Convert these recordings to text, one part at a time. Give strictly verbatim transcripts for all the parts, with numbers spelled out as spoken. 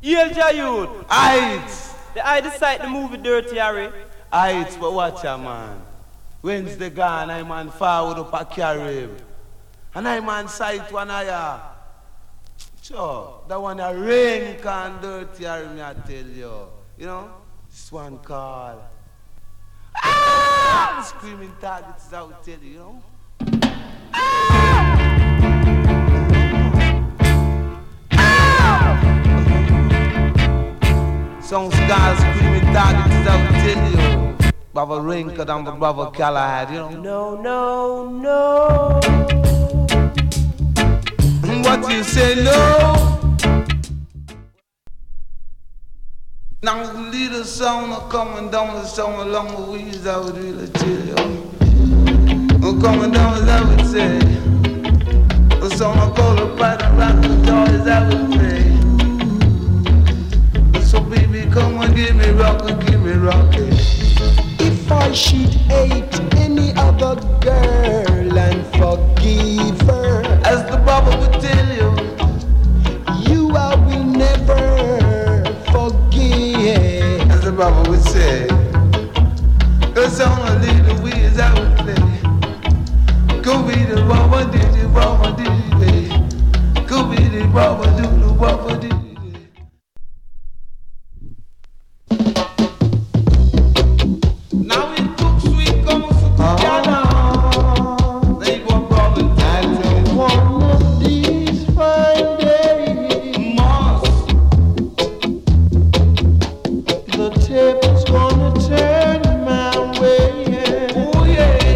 Yelja youth. Heights. The I decide the movie Dirty Harry. Heights, but watch ya, man. Wednesday gone, I man forward up a carib. And I man sight one eye. Sure, that one a rain can dirty Harry, me I tell you. You know, this one called. Ah! The screaming targets is out, tell you, you know. Ah! Ah! Some scars screaming targets is out, tell you. Brother Rinka and my brother Callahan, you know. No, no, no. What you say, no? Now the little song are coming down the song along the wheels, I would really tell you. I'm coming down as I would say. The song I call a pride and rock the toys, I would say. So baby, come and give me rock and give me rocket. If I should hate any other girl and forgive her, as the Bible would tell you, you I will never forgive. as the Bible would say, the song a little weird I would play. Could be the Baba did the Baba did it. Could be the Baba do the Baba did it. Now it took sweet come together. They go brother And one of these fine days, Mars. the table's gonna turn my way. Oh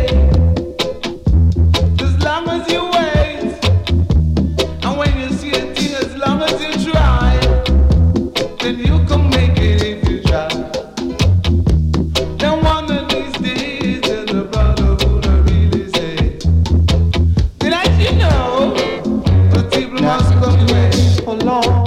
yeah. As long as you wait, and when you see a thing, as long as you try, then you can make it if you try. Then one of these days, and the brother would really say, did I you know the people must come away? For long.